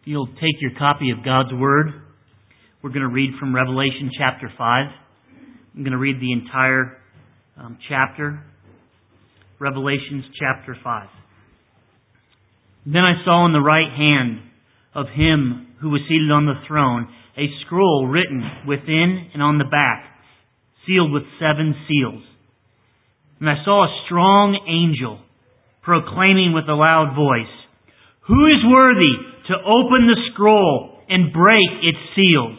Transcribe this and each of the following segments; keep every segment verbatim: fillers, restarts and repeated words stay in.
You'll take your copy of God's Word. We're going to read from Revelation chapter five. I'm going to read the entire um, chapter. Revelations chapter five. Then I saw in the right hand of Him who was seated on the throne a scroll written within and on the back, sealed with seven seals. And I saw a strong angel proclaiming with a loud voice, "Who is worthy to open the scroll and break its seals?"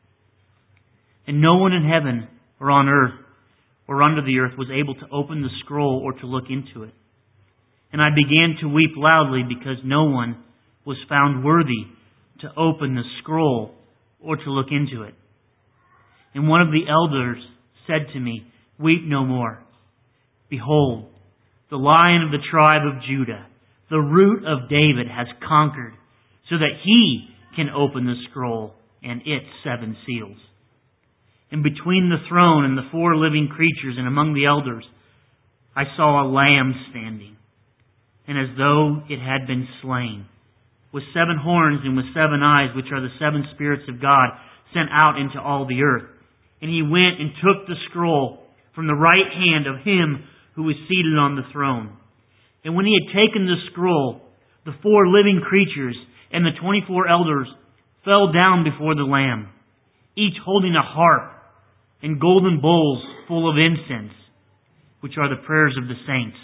And no one in heaven or on earth or under the earth was able to open the scroll or to look into it. And I began to weep loudly because no one was found worthy to open the scroll or to look into it. And one of the elders said to me, "Weep no more. Behold, the Lion of the tribe of Judah, the Root of David, has conquered, so that He can open the scroll and its seven seals." And between the throne and the four living creatures and among the elders, I saw a lamb standing, and as though it had been slain, with seven horns and with seven eyes, which are the seven spirits of God sent out into all the earth. And He went and took the scroll from the right hand of Him who was seated on the throne. And when He had taken the scroll, the four living creatures and the twenty-four elders fell down before the Lamb, each holding a harp and golden bowls full of incense, which are the prayers of the saints.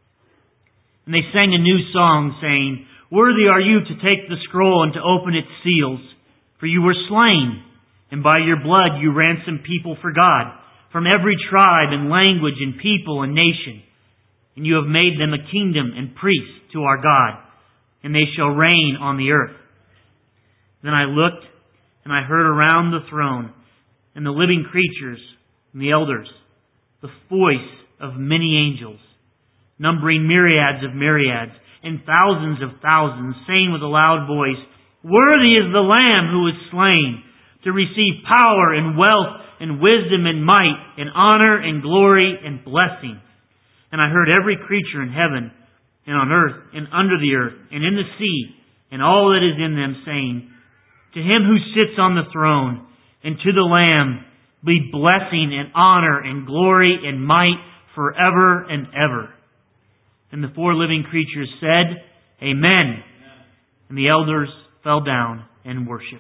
And they sang a new song, saying, "Worthy are you to take the scroll and to open its seals, for you were slain, and by your blood you ransomed people for God, from every tribe and language and people and nation. And you have made them a kingdom and priests to our God, and they shall reign on the earth." Then I looked, and I heard around the throne, and the living creatures, and the elders, the voice of many angels, numbering myriads of myriads, and thousands of thousands, saying with a loud voice, "Worthy is the Lamb who was slain, to receive power and wealth and wisdom and might and honor and glory and blessing." And I heard every creature in heaven and on earth and under the earth and in the sea and all that is in them saying, "To Him who sits on the throne and to the Lamb be blessing and honor and glory and might forever and ever." And the four living creatures said, "Amen." And the elders fell down and worshipped.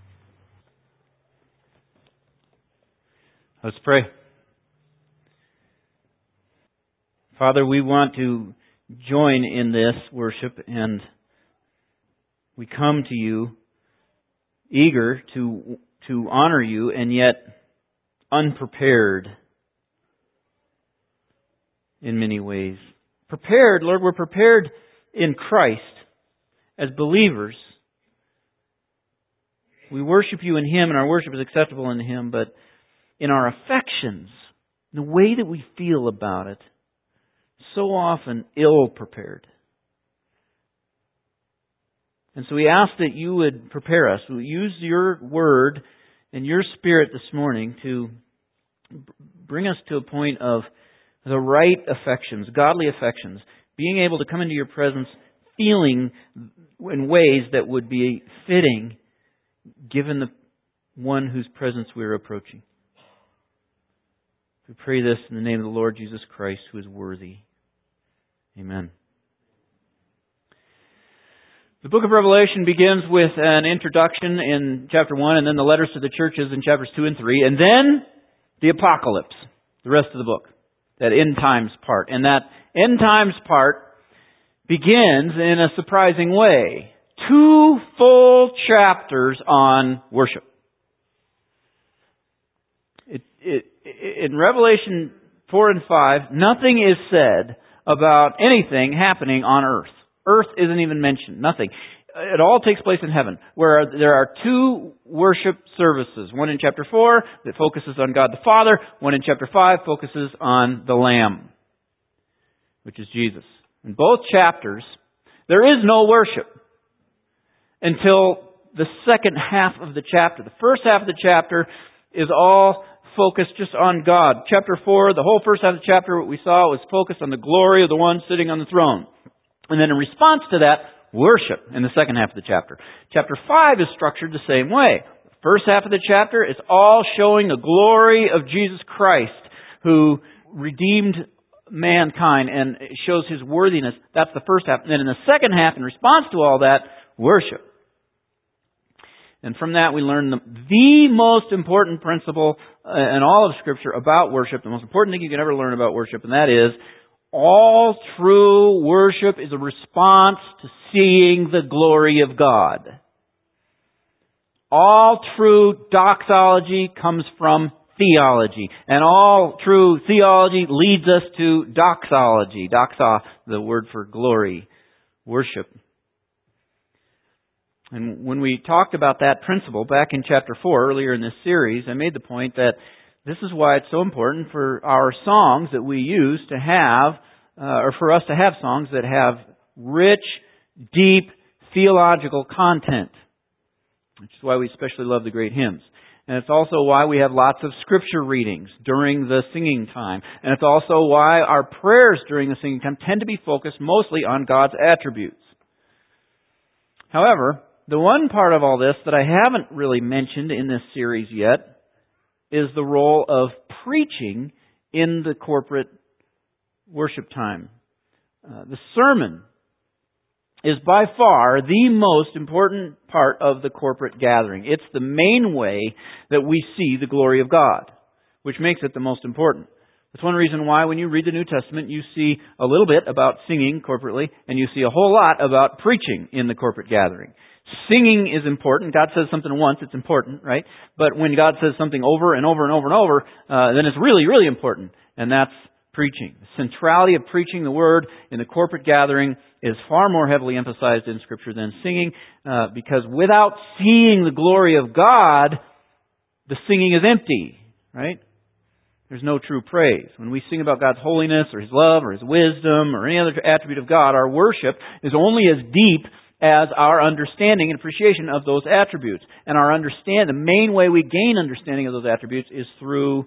Let's pray. Father, we want to join in this worship, and we come to You eager to to honor You, and yet unprepared in many ways. Prepared, Lord, we're prepared in Christ as believers. We worship You in Him, and our worship is acceptable in Him, but in our affections, the way that we feel about it, so often ill-prepared. And so we ask that You would prepare us. We'll use Your Word and Your Spirit this morning to bring us to a point of the right affections, godly affections, being able to come into Your presence feeling in ways that would be fitting given the one whose presence we are approaching. We pray this in the name of the Lord Jesus Christ, who is worthy. Amen. The book of Revelation begins with an introduction in chapter one, and then the letters to the churches in chapters two and three, and then the apocalypse, the rest of the book, that end times part. And that end times part begins in a surprising way. Two full chapters on worship. It, it, in Revelation four and five, nothing is said about anything happening on earth. Earth isn't even mentioned. Nothing. It all takes place in heaven, where there are two worship services. One in chapter four that focuses on God the Father. One in chapter five focuses on the Lamb, which is Jesus. In both chapters, there is no worship until the second half of the chapter. The first half of the chapter is all focused just on God. Chapter four, the whole first half of the chapter, what we saw was focused on the glory of the one sitting on the throne. And then in response to that, worship in the second half of the chapter. Chapter five is structured the same way. The first half of the chapter is all showing the glory of Jesus Christ, who redeemed mankind and shows His worthiness. That's the first half. And then in the second half, in response to all that, worship. And from that we learn the, the most important principle in all of Scripture about worship, the most important thing you can ever learn about worship, and that is, all true worship is a response to seeing the glory of God. All true doxology comes from theology. And all true theology leads us to doxology. Doxa, the word for glory, worship. And when we talked about that principle back in chapter four, earlier in this series, I made the point that this is why it's so important for our songs that we use to have, uh, or for us to have songs that have rich, deep, theological content. Which is why we especially love the great hymns. And it's also why we have lots of scripture readings during the singing time. And it's also why our prayers during the singing time tend to be focused mostly on God's attributes. However, the one part of all this that I haven't really mentioned in this series yet is the role of preaching in the corporate worship time. Uh, the sermon is by far the most important part of the corporate gathering. It's the main way that we see the glory of God, which makes it the most important. That's one reason why when you read the New Testament, you see a little bit about singing corporately, and you see a whole lot about preaching in the corporate gathering. Singing is important. God says something once, it's important, right? But when God says something over and over and over and over, uh, then it's really, really important. And that's preaching. The centrality of preaching the Word in the corporate gathering is far more heavily emphasized in Scripture than singing, uh, because without seeing the glory of God, the singing is empty, right? There's no true praise. When we sing about God's holiness or His love or His wisdom or any other attribute of God, our worship is only as deep as our understanding and appreciation of those attributes. And our understand, the main way we gain understanding of those attributes is through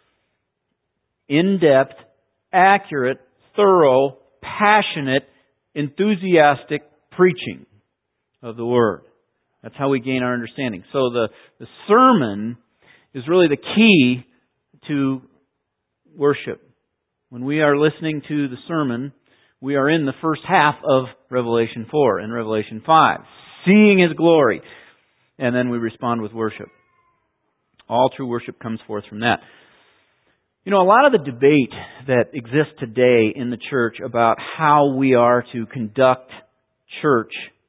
in-depth, accurate, thorough, passionate, enthusiastic preaching of the Word. That's how we gain our understanding. So the, the sermon is really the key to worship. When we are listening to the sermon, we are in the first half of Revelation four and Revelation five, seeing His glory. And then we respond with worship. All true worship comes forth from that. You know, a lot of the debate that exists today in the church about how we are to conduct church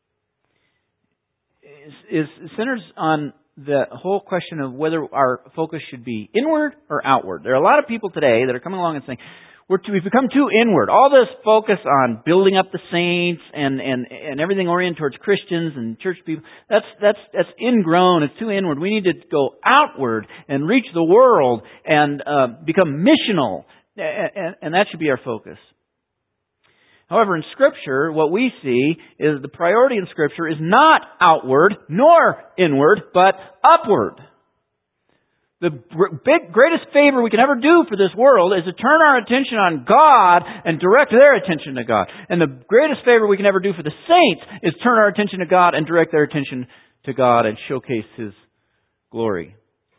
is, is centers on the whole question of whether our focus should be inward or outward. There are a lot of people today that are coming along and saying, We're too, we've become too inward. All this focus on building up the saints and, and, and everything oriented towards Christians and church people, that's, that's, that's ingrown. It's too inward. We need to go outward and reach the world and uh, become missional. And, and that should be our focus. However, in Scripture, what we see is the priority in Scripture is not outward nor inward, but upward. The big, greatest favor we can ever do for this world is to turn our attention on God and direct their attention to God. And the greatest favor we can ever do for the saints is turn our attention to God and direct their attention to God and showcase His glory.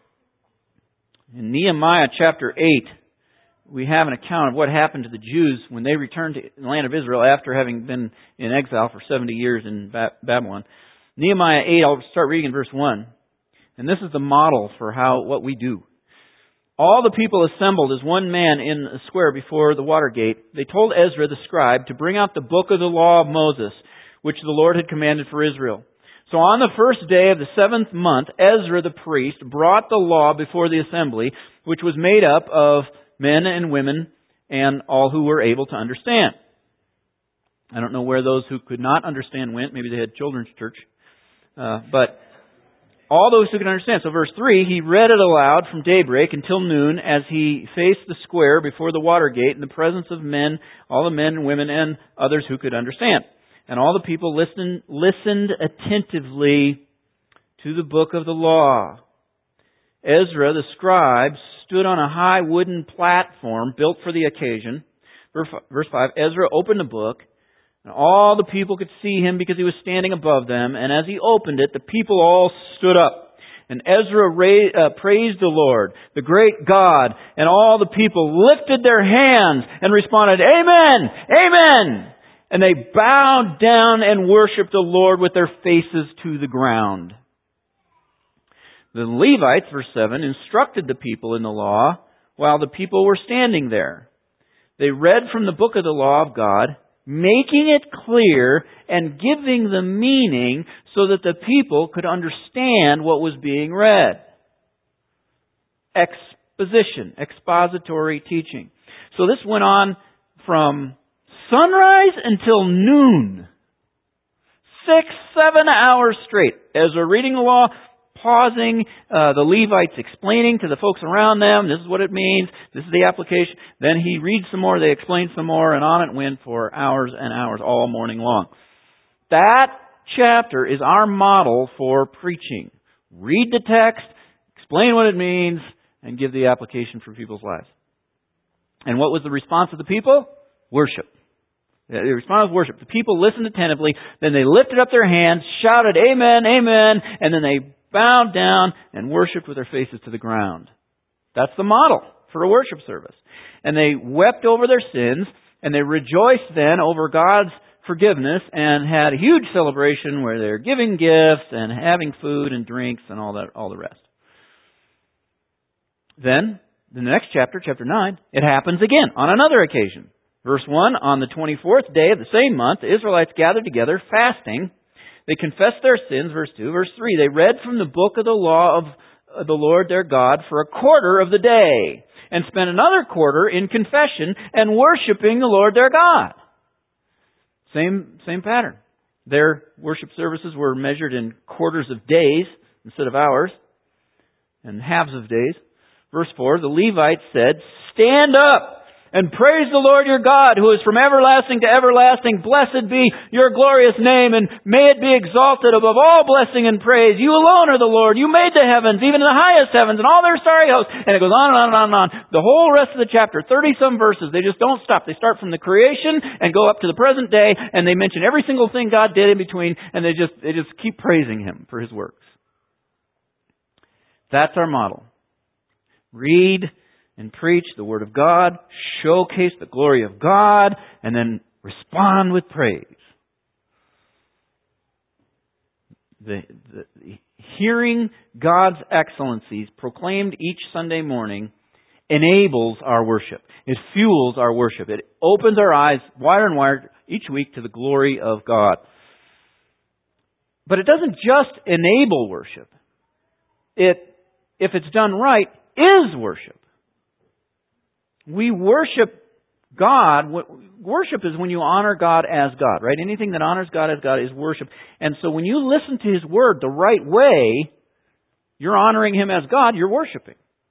In Nehemiah chapter eight, we have an account of what happened to the Jews when they returned to the land of Israel after having been in exile for seventy years in Babylon. Nehemiah eight, I'll start reading in verse one. And this is the model for how what we do. All the people assembled as one man in the square before the water gate. They told Ezra the scribe to bring out the book of the law of Moses, which the Lord had commanded for Israel. So on the first day of the seventh month, Ezra the priest brought the law before the assembly, which was made up of men and women and all who were able to understand. I don't know where those who could not understand went. Maybe they had children's church. Uh, but all those who could understand. So verse three, he read it aloud from daybreak until noon as he faced the square before the water gate in the presence of men, all the men and women and others who could understand. And all the people listened, listened attentively to the book of the law. Ezra, the scribe, stood on a high wooden platform built for the occasion. Verse five, Ezra opened the book And all the people could see him because he was standing above them. And as he opened it, the people all stood up. And Ezra ra- uh, praised the Lord, the great God. And all the people lifted their hands and responded, Amen! Amen! And they bowed down and worshipped the Lord with their faces to the ground. The Levites, verse seven, instructed the people in the law while the people were standing there. They read from the book of the law of God, making it clear and giving the meaning so that the people could understand what was being read. Exposition, expository teaching. So this went on from sunrise until noon. Six, seven hours straight. As we're reading the law, pausing, uh, the Levites explaining to the folks around them, this is what it means, this is the application. Then he reads some more, they explain some more, and on it went for hours and hours, all morning long. That chapter is our model for preaching. Read the text, explain what it means, and give the application for people's lives. And what was the response of the people? Worship. The response was worship. The people listened attentively, then they lifted up their hands, shouted, Amen, Amen, and then they bowed down and worshipped with their faces to the ground. That's the model for a worship service. And they wept over their sins, and they rejoiced then over God's forgiveness, and had a huge celebration where they're giving gifts and having food and drinks and all that, all the rest. Then, in the next chapter, chapter nine, it happens again on another occasion. Verse one, on the twenty-fourth day of the same month, the Israelites gathered together, fasting. They confessed their sins, verse two. Verse three, they read from the book of the law of the Lord their God for a quarter of the day, and spent another quarter in confession and worshiping the Lord their God. Same, same pattern. Their worship services were measured in quarters of days instead of hours, and halves of days. Verse four, the Levites said, Stand up! And praise the Lord your God, who is from everlasting to everlasting. Blessed be your glorious name, and may it be exalted above all blessing and praise. You alone are the Lord. You made the heavens, even the highest heavens, and all their starry hosts. And it goes on and on and on and on. The whole rest of the chapter, thirty-some verses, they just don't stop. They start from the creation and go up to the present day, and they mention every single thing God did in between, and they just they just keep praising Him for His works. That's our model. Read and preach the Word of God, showcase the glory of God, and then respond with praise. The, the, hearing God's excellencies proclaimed each Sunday morning enables our worship. It fuels our worship. It opens our eyes wider and wider each week to the glory of God. But it doesn't just enable worship. It, if it's done right, is worship. We worship God. Worship is when you honor God as God, right? Anything that honors God as God is worship. And so when you listen to His Word the right way, you're honoring Him as God, you're worshiping.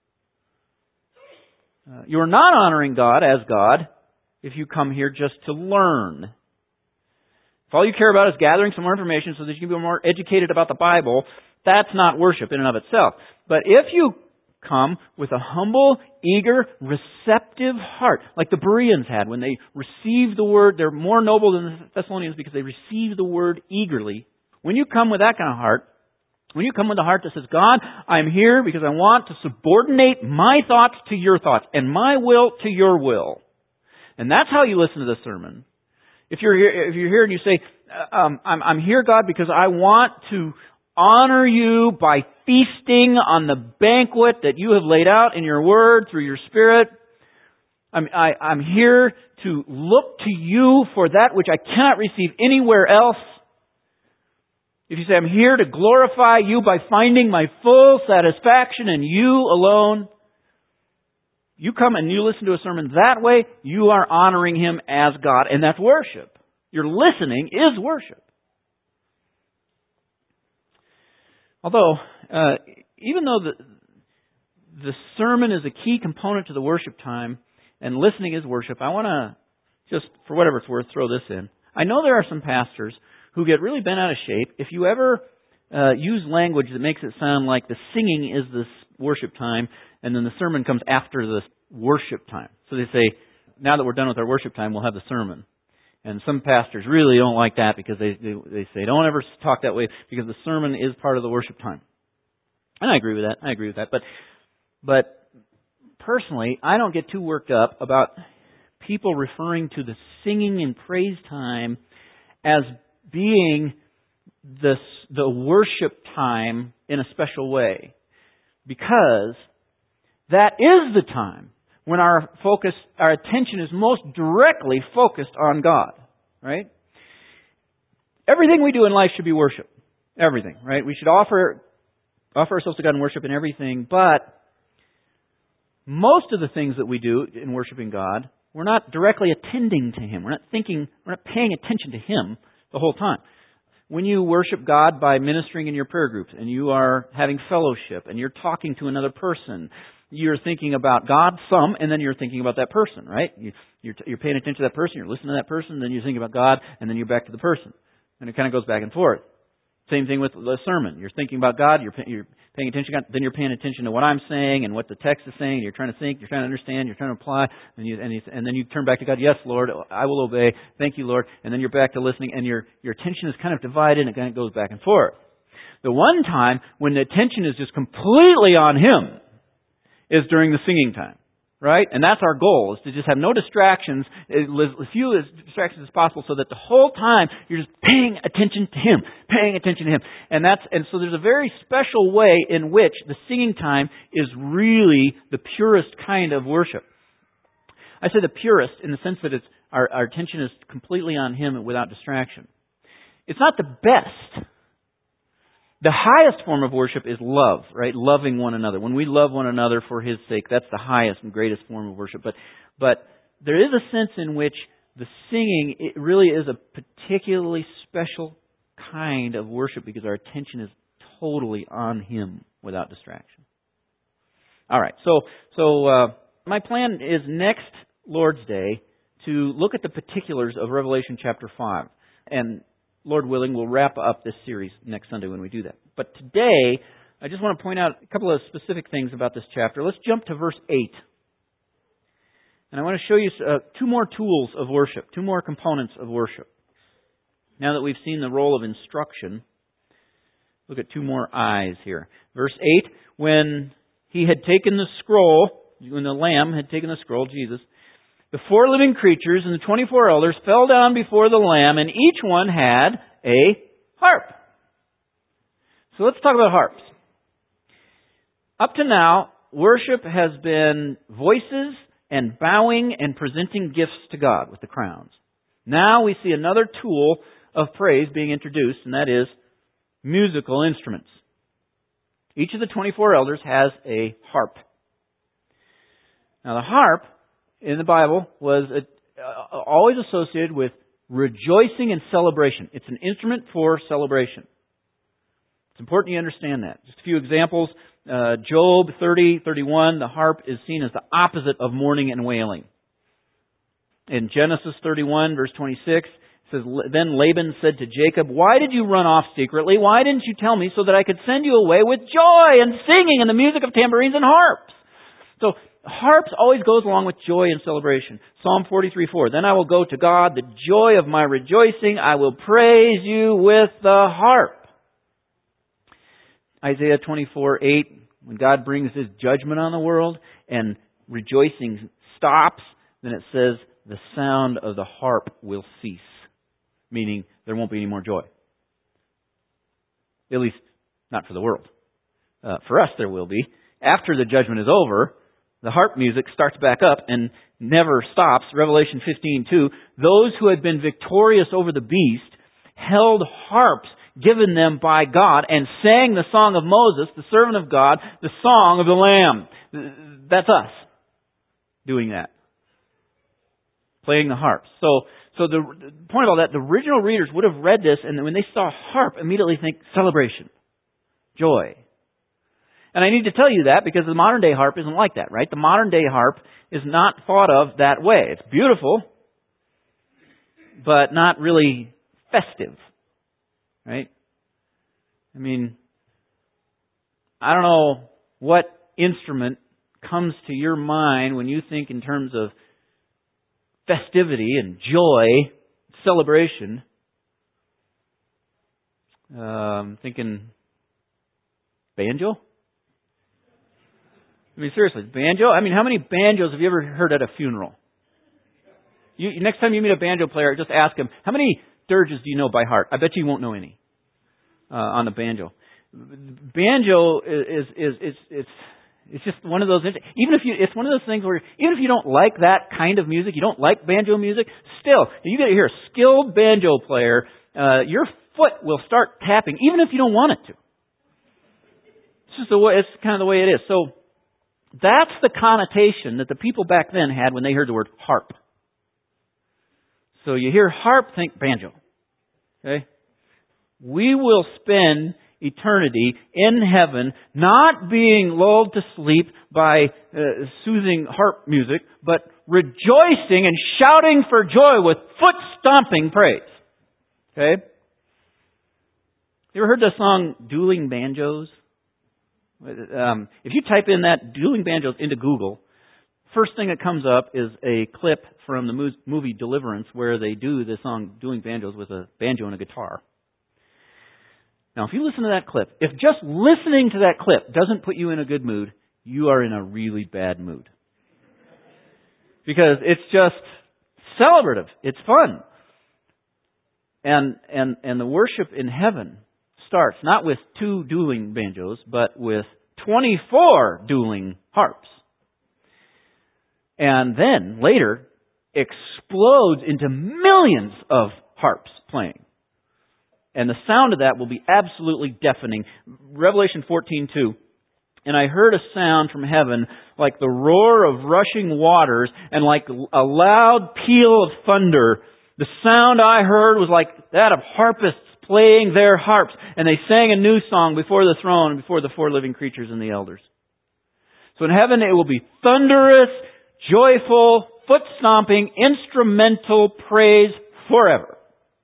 Uh, you're not honoring God as God if you come here just to learn. If all you care about is gathering some more information so that you can be more educated about the Bible, that's not worship in and of itself. But if you come with a humble, eager, receptive heart, like the Bereans had when they received the Word. They're more noble than the Thessalonians because they received the Word eagerly. When you come with that kind of heart, when you come with a heart that says, God, I'm here because I want to subordinate my thoughts to your thoughts and my will to your will. And that's how you listen to the sermon. If you're here, if you're here and you say, um, I'm, I'm here, God, because I want to honor you by feasting on the banquet that you have laid out in your Word through your Spirit. I'm, I, I'm here to look to you for that which I cannot receive anywhere else. If you say, I'm here to glorify you by finding my full satisfaction in you alone, you come and you listen to a sermon that way, you are honoring Him as God, and that's worship. Your listening is worship. Although, uh, even though the, the sermon is a key component to the worship time, and listening is worship, I want to, just for whatever it's worth, throw this in. I know there are some pastors who get really bent out of shape if you ever uh, use language that makes it sound like the singing is this worship time, and then the sermon comes after the worship time. So they say, now that we're done with our worship time, we'll have the sermon. And some pastors really don't like that because they, they, they say, don't ever talk that way because the sermon is part of the worship time. And I agree with that. I agree with that. But, but personally, I don't get too worked up about people referring to the singing and praise time as being the, the worship time in a special way. Because that is the time when our focus, our attention is most directly focused on God. Right? Everything we do in life should be worship. Everything. Right? We should offer, offer ourselves to God in worship in everything. But most of the things that we do in worshiping God, we're not directly attending to Him. We're not thinking, we're not paying attention to Him the whole time. When you worship God by ministering in your prayer groups and you are having fellowship and you're talking to another person, you're thinking about God some and then you're thinking about that person, right? You, you're, you're paying attention to that person, you're listening to that person, then you're thinking about God and then you're back to the person. And it kind of goes back and forth. Same thing with the sermon. You're thinking about God, you're, you're paying attention, then you're paying attention to what I'm saying and what the text is saying. You're trying to think, you're trying to understand, you're trying to apply, and, you, and, you, and then you turn back to God. Yes, Lord, I will obey. Thank you, Lord. And then you're back to listening, and your your attention is kind of divided, and it kind of goes back and forth. The one time when the attention is just completely on Him is during the singing time. Right? And that's our goal, is to just have no distractions, as few distractions as possible, so that the whole time you're just paying attention to Him, paying attention to Him. And that's and so there's a very special way in which the singing time is really the purest kind of worship. I say the purest in the sense that it's our, our attention is completely on Him without distraction. It's not the best. The highest form of worship is love, right? Loving one another. When we love one another for His sake, that's the highest and greatest form of worship. But, but there is a sense in which the singing, it really is a particularly special kind of worship because our attention is totally on Him without distraction. All right, so so uh, my plan is next Lord's Day to look at the particulars of Revelation chapter five. And Lord willing, we'll wrap up this series next Sunday when we do that. But today, I just want to point out a couple of specific things about this chapter. Let's jump to verse eight. And I want to show you uh, two more tools of worship, two more components of worship. Now that we've seen the role of instruction, look at two more eyes here. Verse eight, when He had taken the scroll, when the Lamb had taken the scroll, Jesus, the four living creatures and the twenty-four elders fell down before the Lamb, and each one had a harp. So let's talk about harps. Up to now, worship has been voices and bowing and presenting gifts to God with the crowns. Now we see another tool of praise being introduced, and that is musical instruments. Each of the twenty-four elders has a harp. Now the harp in the Bible was uh, always associated with rejoicing and celebration. It's an instrument for celebration. It's important you understand that. Just a few examples. Uh, Job thirty thirty-one, the harp is seen as the opposite of mourning and wailing. In Genesis thirty-one, verse twenty-six, it says, Then Laban said to Jacob, Why did you run off secretly? Why didn't you tell me so that I could send you away with joy and singing and the music of tambourines and harps? So, harps always goes along with joy and celebration. Psalm forty-three four. Then I will go to God, the joy of my rejoicing. I will praise you with the harp. Isaiah twenty-four eight. When God brings His judgment on the world and rejoicing stops, then it says the sound of the harp will cease. Meaning there won't be any more joy. At least not for the world. Uh, for us there will be. After the judgment is over, the harp music starts back up and never stops. Revelation fifteen two. Those who had been victorious over the beast held harps given them by God and sang the song of Moses, the servant of God, the song of the Lamb. That's us doing that. Playing the harps. So, so the, the point of all that, the original readers would have read this and when they saw harp, immediately think celebration, joy. And I need to tell you that because the modern day harp isn't like that, right? The modern day harp is not thought of that way. It's beautiful, but not really festive, right? I mean, I don't know what instrument comes to your mind when you think in terms of festivity and joy, celebration. Um, thinking banjo? I mean, seriously, banjo? I mean, how many banjos have you ever heard at a funeral? You, next time you meet a banjo player, just ask him, how many dirges do you know by heart? I bet you won't know any uh, on the banjo. Banjo is, is, is, is, it's just one of those, even if you, it's one of those things where, even if you don't like that kind of music, you don't like banjo music, still, you get to hear a skilled banjo player, uh, your foot will start tapping, even if you don't want it to. It's just the way, it's kind of the way it is. So, that's the connotation that the people back then had when they heard the word harp. So you hear harp, think banjo. Okay? We will spend eternity in heaven, not being lulled to sleep by uh, soothing harp music, but rejoicing and shouting for joy with foot-stomping praise. Okay? You ever heard the song Dueling Banjos? Um, if you type in that Dueling Banjos into Google, first thing that comes up is a clip from the movie Deliverance where they do the song Dueling Banjos with a banjo and a guitar. Now, if you listen to that clip, if just listening to that clip doesn't put you in a good mood, you are in a really bad mood. Because it's just celebrative. It's fun. And, and, and the worship in heaven starts not with two dueling banjos, but with twenty-four dueling harps. And then, later, explodes into millions of harps playing. And the sound of that will be absolutely deafening. Revelation fourteen two. And I heard a sound from heaven like the roar of rushing waters and like a loud peal of thunder. The sound I heard was like that of harpists playing their harps. And they sang a new song before the throne and before the four living creatures and the elders. So in heaven it will be thunderous, joyful, foot-stomping, instrumental praise forever.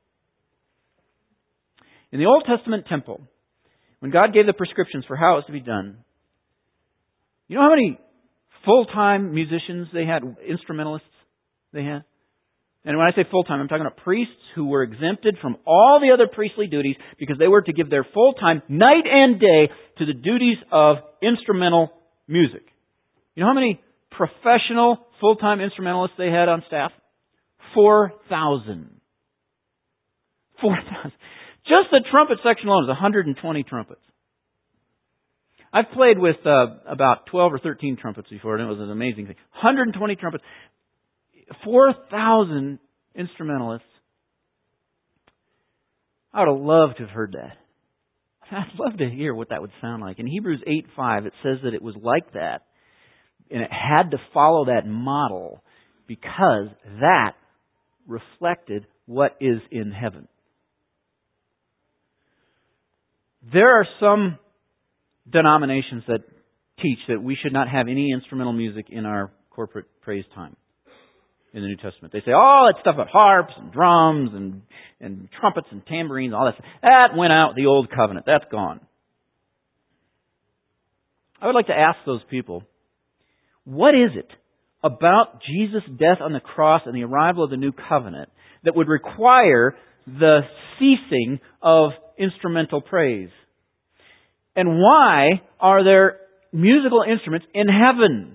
In the Old Testament temple, when God gave the prescriptions for how it was to be done, you know how many full-time musicians they had, instrumentalists they had? And when I say full-time, I'm talking about priests who were exempted from all the other priestly duties because they were to give their full time, night and day, to the duties of instrumental music. You know how many professional full-time instrumentalists they had on staff? Four thousand. Four thousand. Just the trumpet section alone is one hundred twenty trumpets. I've played with uh, about twelve or thirteen trumpets before, and it was an amazing thing. one hundred twenty trumpets. four thousand instrumentalists. I would have loved to have heard that. I'd love to hear what that would sound like. In Hebrews eight five, it says that it was like that. And it had to follow that model because that reflected what is in heaven. There are some denominations that teach that we should not have any instrumental music in our corporate praise time in the New Testament. They say, oh, that stuff about harps and drums and, and trumpets and tambourines, all that stuff, that went out the old covenant. That's gone. I would like to ask those people, what is it about Jesus' death on the cross and the arrival of the new covenant that would require the ceasing of instrumental praise? And why are there musical instruments in heaven?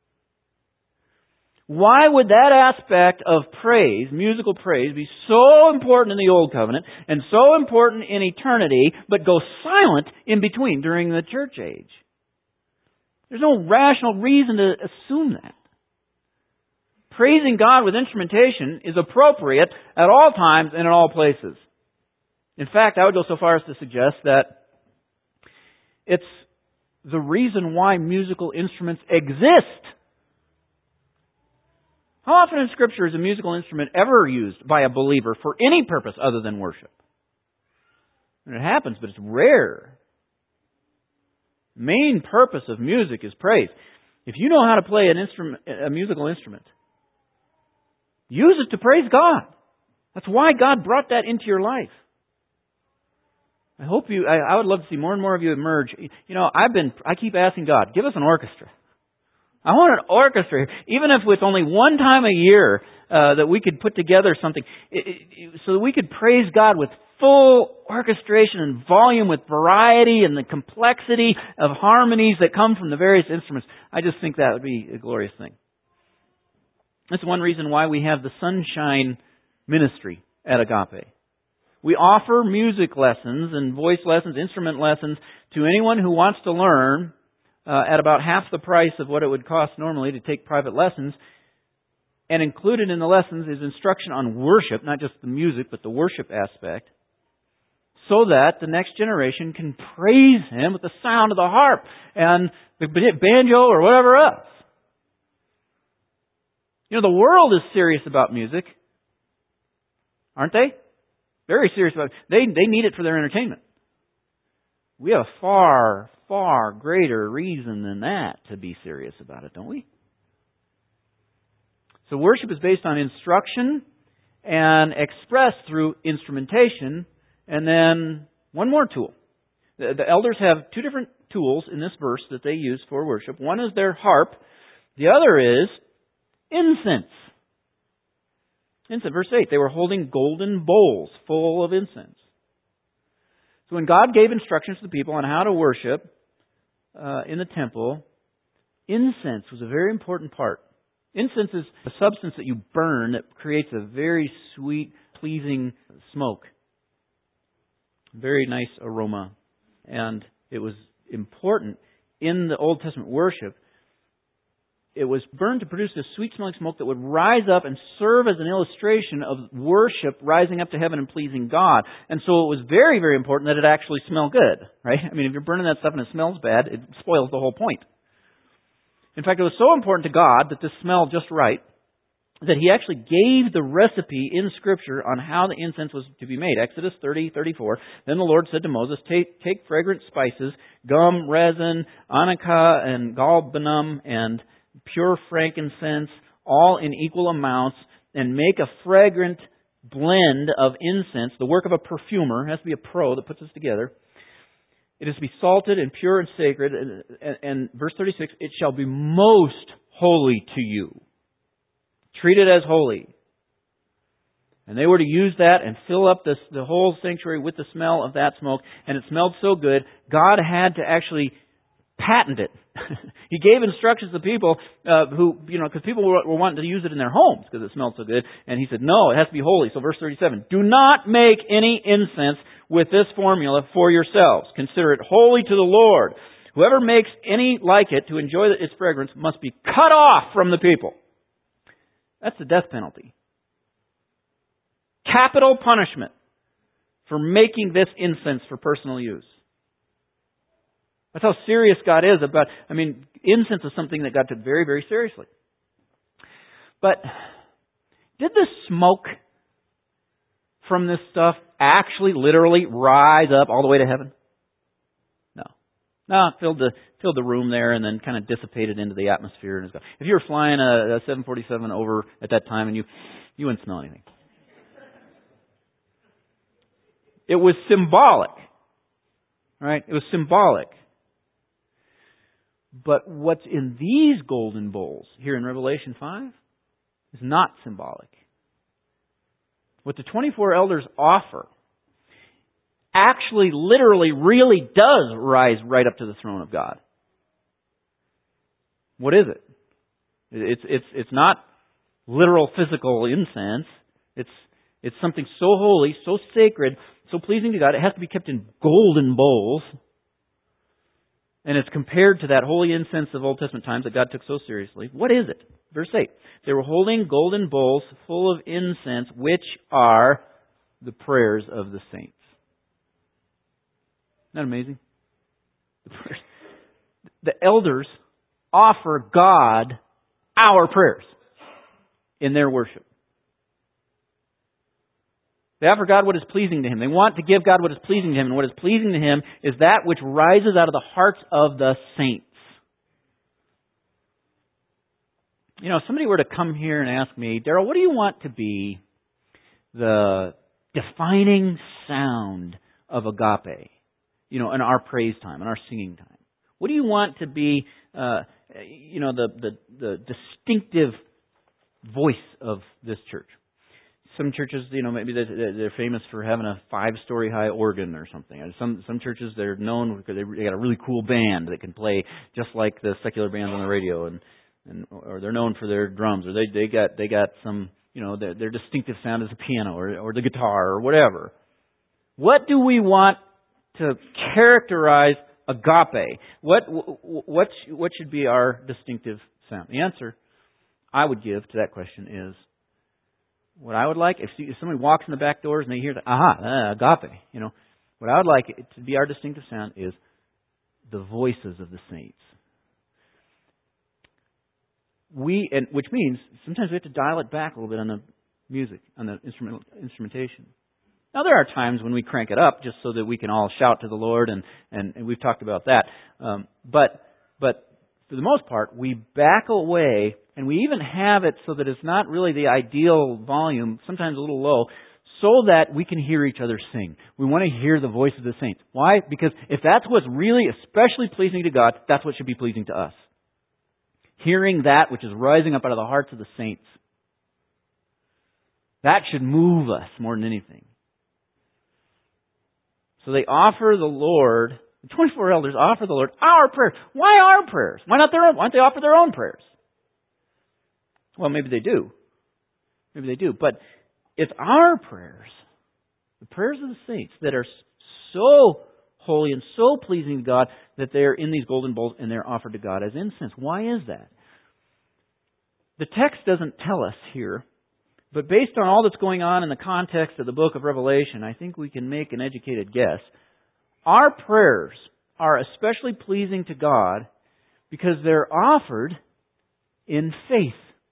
Why would that aspect of praise, musical praise, be so important in the Old Covenant and so important in eternity, but go silent in between during the church age? There's no rational reason to assume that. Praising God with instrumentation is appropriate at all times and in all places. In fact, I would go so far as to suggest that it's the reason why musical instruments exist. How often in Scripture is a musical instrument ever used by a believer for any purpose other than worship? And it happens, but it's rare. The main purpose of music is praise. If you know how to play an instrument, a musical instrument, use it to praise God. That's why God brought that into your life. I hope you, I, I would love to see more and more of you emerge. You know, I've been, I keep asking God, give us an orchestra. I want an orchestra here. Even if it's only one time a year uh, that we could put together something it, it, so that we could praise God with full orchestration and volume, with variety and the complexity of harmonies that come from the various instruments. I just think that would be a glorious thing. That's one reason why we have the Sunshine Ministry at Agape. We offer music lessons and voice lessons, instrument lessons to anyone who wants to learn uh, at about half the price of what it would cost normally to take private lessons. And included in the lessons is instruction on worship, not just the music, but the worship aspect, so that the next generation can praise Him with the sound of the harp and the banjo or whatever else. You know, the world is serious about music, aren't they? Very serious about it. They, they need it for their entertainment. We have a far, far greater reason than that to be serious about it, don't we? So worship is based on instruction and expressed through instrumentation. And then one more tool. The, the elders have two different tools in this verse that they use for worship. One is their harp. The other is incense. Incense, verse eight, they were holding golden bowls full of incense. So when God gave instructions to the people on how to worship uh, in the temple, incense was a very important part. Incense is a substance that you burn that creates a very sweet, pleasing smoke. Very nice aroma. And it was important in the Old Testament worship. It was burned to produce this sweet-smelling smoke that would rise up and serve as an illustration of worship rising up to heaven and pleasing God. And so it was very, very important that it actually smell good, right? I mean, if you're burning that stuff and it smells bad, it spoils the whole point. In fact, it was so important to God that this smelled just right that He actually gave the recipe in Scripture on how the incense was to be made. Exodus thirty, thirty-four. Then the Lord said to Moses, Take, take fragrant spices, gum, resin, onycha, and galbanum, and pure frankincense, all in equal amounts, and make a fragrant blend of incense, the work of a perfumer. It has to be a pro that puts this together. It is to be salted and pure and sacred. And, and, and verse thirty-six, it shall be most holy to you. Treat it as holy. And they were to use that and fill up this, the whole sanctuary with the smell of that smoke. And it smelled so good, God had to actually patent it. He gave instructions to people uh, who, you know, because people were, were wanting to use it in their homes because it smelled so good. And He said, no, it has to be holy. So verse thirty-seven, do not make any incense with this formula for yourselves. Consider it holy to the Lord. Whoever makes any like it to enjoy its fragrance must be cut off from the people. That's the death penalty. Capital punishment for making this incense for personal use. That's how serious God is about, I mean, incense is something that God took very, very seriously. But did the smoke from this stuff actually literally rise up all the way to heaven? No. No, it filled the, filled the room there and then kind of dissipated into the atmosphere. And it's gone. If you were flying a, a seven forty-seven over at that time and you, you wouldn't smell anything. It was symbolic. Right? It was symbolic. But what's in these golden bowls here in Revelation five is not symbolic. What the twenty-four elders offer actually, literally, really does rise right up to the throne of God. What is it? It's it's it's not literal physical incense. It's it's something so holy, so sacred, so pleasing to God. It has to be kept in golden bowls. And it's compared to that holy incense of Old Testament times that God took so seriously. What is it? Verse eight. They were holding golden bowls full of incense, which are the prayers of the saints. Isn't that amazing? The prayers. The elders offer God our prayers in their worship. They offer God what is pleasing to Him. They want to give God what is pleasing to Him. And what is pleasing to Him is that which rises out of the hearts of the saints. You know, if somebody were to come here and ask me, Daryl, what do you want to be the defining sound of agape? You know, in our praise time, in our singing time. What do you want to be uh, you know, the, the, the distinctive voice of this church. Some churches, you know, maybe they're, they're famous for having a five-story high organ or something. And some some churches, they're known because they got a really cool band that can play just like the secular bands on the radio, and, and or they're known for their drums, or they they got they got some, you know, their, their distinctive sound is the piano or or the guitar or whatever. What do we want to characterize agape? What what what should be our distinctive sound? The answer I would give to that question is, what I would like, if somebody walks in the back doors and they hear, the, aha, uh, agape, you know, what I would like it to be our distinctive sound is the voices of the saints. We, and which means sometimes we have to dial it back a little bit on the music, on the instrumental instrumentation. Now there are times when we crank it up just so that we can all shout to the Lord, and, and, and we've talked about that. Um, but but for the most part, we back away. And we even have it so that it's not really the ideal volume, sometimes a little low, so that we can hear each other sing. We want to hear the voice of the saints. Why? Because if that's what's really especially pleasing to God, that's what should be pleasing to us. Hearing that which is rising up out of the hearts of the saints. That should move us more than anything. So they offer the Lord, the twenty-four elders offer the Lord our prayers. Why our prayers? Why not their own? Why don't they offer their own prayers? Well, maybe they do. Maybe they do. But it's our prayers, the prayers of the saints, that are so holy and so pleasing to God that they're in these golden bowls and they're offered to God as incense. Why is that? The text doesn't tell us here, but based on all that's going on in the context of the book of Revelation, I think we can make an educated guess. Our prayers are especially pleasing to God because they're offered in faith.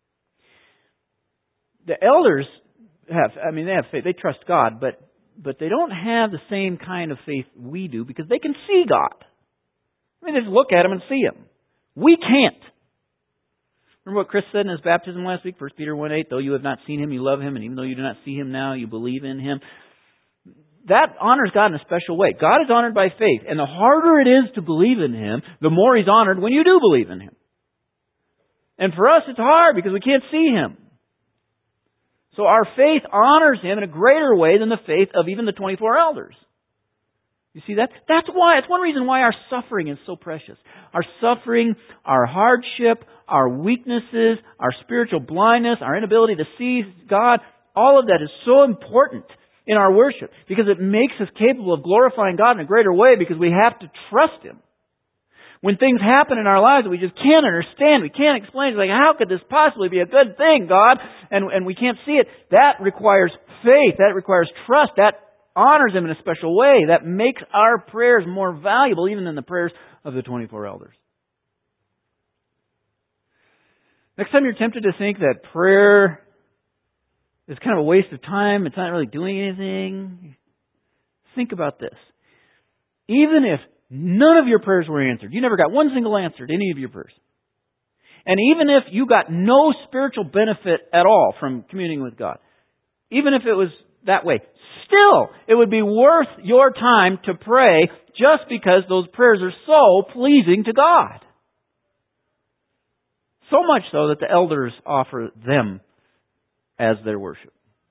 The elders have, I mean, they have faith. They trust God, but but they don't have the same kind of faith we do because they can see God. I mean, they just look at Him and see Him. We can't. Remember what Chris said in his baptism last week, First Peter one eight, though you have not seen Him, you love Him, and even though you do not see Him now, you believe in Him. That honors God in a special way. God is honored by faith, and the harder it is to believe in Him, the more He's honored when you do believe in Him. And for us, it's hard because we can't see Him. So our faith honors Him in a greater way than the faith of even the twenty-four elders. You see that? That's why, it's one reason why our suffering is so precious. Our suffering, our hardship, our weaknesses, our spiritual blindness, our inability to see God, all of that is so important in our worship because it makes us capable of glorifying God in a greater way because we have to trust Him. When things happen in our lives that we just can't understand, we can't explain, it's like, how could this possibly be a good thing, God? And, and we can't see it. That requires faith. That requires trust. That honors Him in a special way. That makes our prayers more valuable even than the prayers of the twenty-four elders. Next time you're tempted to think that prayer is kind of a waste of time, it's not really doing anything, think about this. Even if none of your prayers were answered, you never got one single answer to any of your prayers, and even if you got no spiritual benefit at all from communing with God, even if it was that way, still, it would be worth your time to pray just because those prayers are so pleasing to God. So much so that the elders offer them as their worship.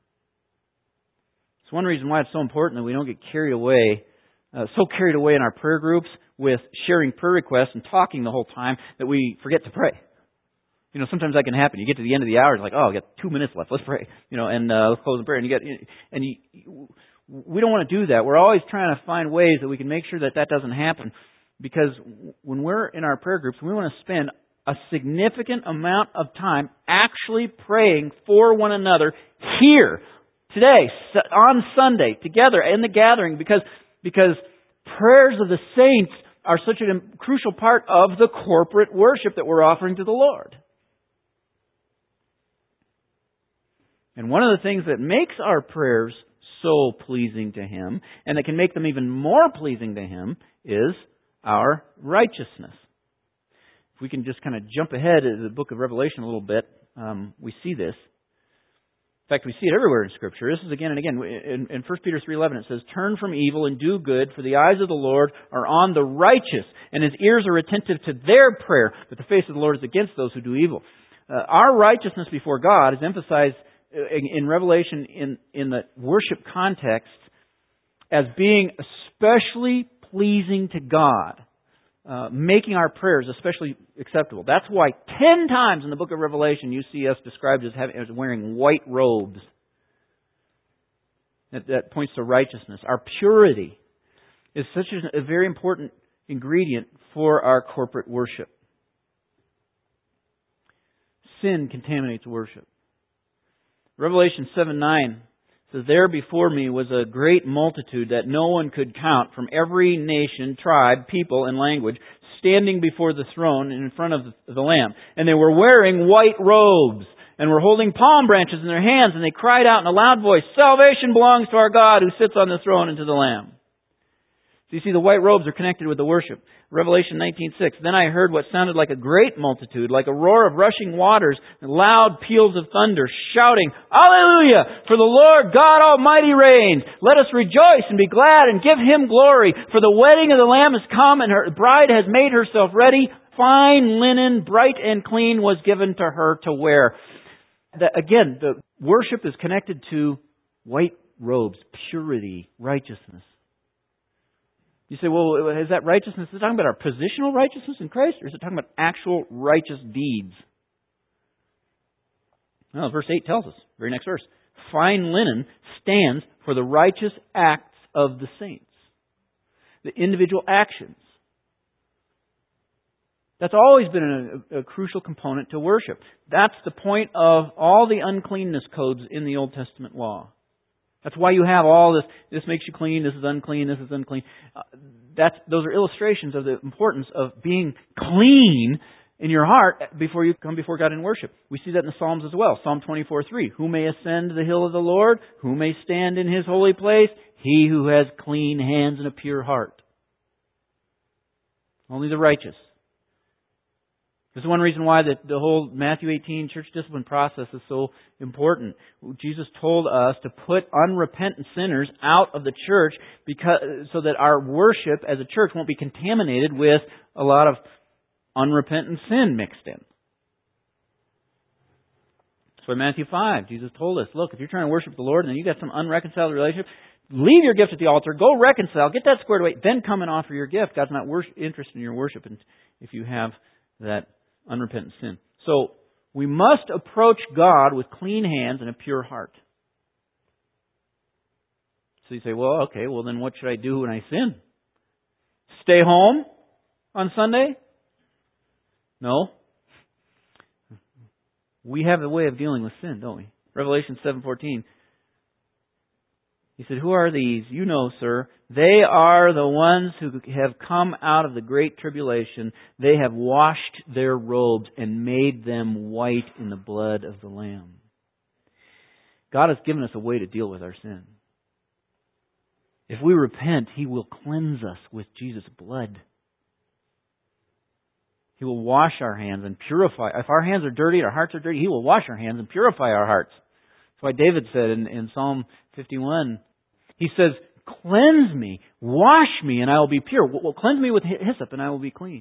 It's one reason why it's so important that we don't get carried away, uh, so carried away in our prayer groups with sharing prayer requests and talking the whole time that we forget to pray. You know, sometimes that can happen. You get to the end of the hour, it's like, oh, I got two minutes left. Let's pray. You know, and uh, let's close in prayer. And you get, and you, we don't want to do that. We're always trying to find ways that we can make sure that that doesn't happen. Because when we're in our prayer groups, we want to spend a significant amount of time actually praying for one another here, today, on Sunday, together in the gathering, because because prayers of the saints are such a crucial part of the corporate worship that we're offering to the Lord. And one of the things that makes our prayers so pleasing to Him, and that can make them even more pleasing to Him, is our righteousness. If we can just kind of jump ahead to the book of Revelation a little bit, um, we see this. In fact, we see it everywhere in Scripture. This is again and again. In, in First Peter three eleven it says, "Turn from evil and do good, for the eyes of the Lord are on the righteous, and His ears are attentive to their prayer, but the face of the Lord is against those who do evil." Uh, our righteousness before God is emphasized in, in Revelation in, in the worship context as being especially pleasing to God. Uh, making our prayers especially acceptable. That's why ten times in the book of Revelation you see us described as, having, as wearing white robes. That, that points to righteousness. Our purity is such a, a very important ingredient for our corporate worship. Sin contaminates worship. Revelation seven nine says, "There before me was a great multitude that no one could count, from every nation, tribe, people, and language, standing before the throne and in front of the Lamb. And they were wearing white robes, and were holding palm branches in their hands, and they cried out in a loud voice, 'Salvation belongs to our God who sits on the throne and to the Lamb.'" So you see, the white robes are connected with the worship. Revelation nineteen six, "Then I heard what sounded like a great multitude, like a roar of rushing waters, and loud peals of thunder, shouting, 'Alleluia! For the Lord God Almighty reigns. Let us rejoice and be glad and give Him glory. For the wedding of the Lamb has come, and her bride has made herself ready. Fine linen, bright and clean, was given to her to wear.'" The, again, the worship is connected to white robes, purity, righteousness. You say, well, is that righteousness? Is it talking about our positional righteousness in Christ, or is it talking about actual righteous deeds? Well, verse eight tells us, very next verse, "Fine linen stands for the righteous acts of the saints." The individual actions. That's always been a, a crucial component to worship. That's the point of all the uncleanness codes in the Old Testament law. That's why you have all this, this makes you clean, this is unclean, this is unclean. Uh, that's, those are illustrations of the importance of being clean in your heart before you come before God in worship. We see that in the Psalms as well. Psalm twenty-four three, "Who may ascend the hill of the Lord? Who may stand in His holy place? He who has clean hands and a pure heart." Only the righteous. This is one reason why the, the whole Matthew eighteen church discipline process is so important. Jesus told us to put unrepentant sinners out of the church because so that our worship as a church won't be contaminated with a lot of unrepentant sin mixed in. So in Matthew five, Jesus told us, look, if you're trying to worship the Lord and then you got some unreconciled relationship, leave your gift at the altar, go reconcile, get that squared away, then come and offer your gift. God's not worship, interested in your worship if you have that unrepentant sin. So, we must approach God with clean hands and a pure heart. So you say, well, okay, well then what should I do when I sin? Stay home on Sunday? No. We have a way of dealing with sin, don't we? Revelation seven fourteen. He said, "Who are these? You know, sir. They are the ones who have come out of the great tribulation. They have washed their robes and made them white in the blood of the Lamb." God has given us a way to deal with our sin. If we repent, He will cleanse us with Jesus' blood. He will wash our hands and purify. If our hands are dirty, our hearts are dirty, He will wash our hands and purify our hearts. That's why David said in, in Psalm fifty-one, he says, "Cleanse me, wash me, and I will be pure." Well, cleanse me with hyssop, and I will be clean.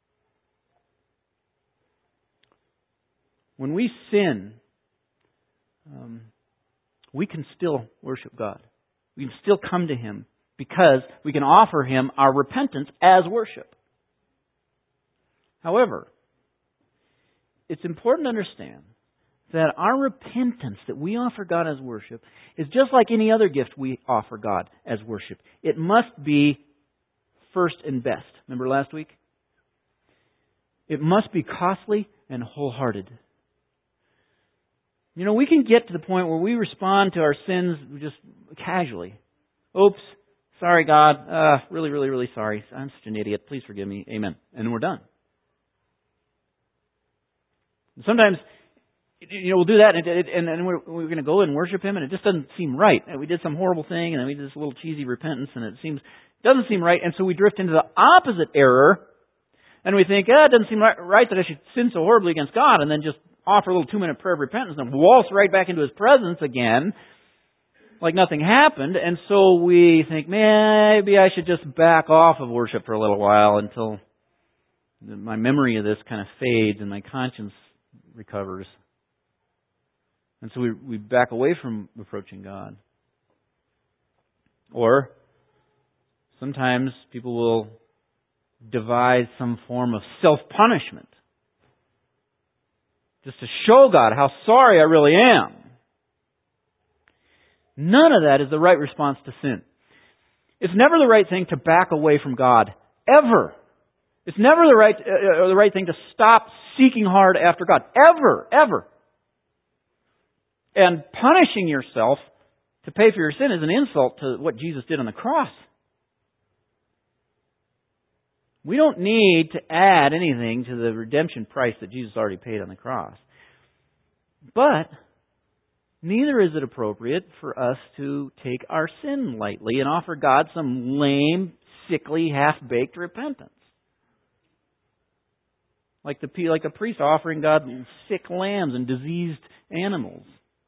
When we sin, um, we can still worship God. We can still come to Him because we can offer Him our repentance as worship. However, it's important to understand that our repentance that we offer God as worship is just like any other gift we offer God as worship. It must be first and best. Remember last week? It must be costly and wholehearted. You know, we can get to the point where we respond to our sins just casually. Oops, sorry God, uh, really, really, really sorry. I'm such an idiot. Please forgive me. Amen. And we're done. Sometimes, you know, we'll do that, and, and, and we're, we're going to go and worship Him, and it just doesn't seem right. And we did some horrible thing, and then we did this little cheesy repentance, and it seems doesn't seem right, and so we drift into the opposite error, and we think, ah, it doesn't seem right, right that I should sin so horribly against God, and then just offer a little two-minute prayer of repentance and waltz right back into His presence again, like nothing happened. And so we think, maybe I should just back off of worship for a little while until my memory of this kind of fades and my conscience recovers. And so we, we back away from approaching God. Or sometimes people will devise some form of self-punishment just to show God how sorry I really am. None of that is the right response to sin. It's never the right thing to back away from God, ever. It's never the right uh, the right thing to stop seeking hard after God, ever, ever. And punishing yourself to pay for your sin is an insult to what Jesus did on the cross. We don't need to add anything to the redemption price that Jesus already paid on the cross. But neither is it appropriate for us to take our sin lightly and offer God some lame, sickly, half-baked repentance. Like the like a priest offering God sick lambs and diseased animals.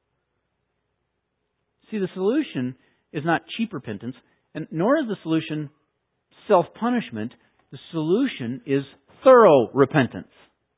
See, the solution is not cheap repentance, and nor is the solution self-punishment. The solution is thorough repentance.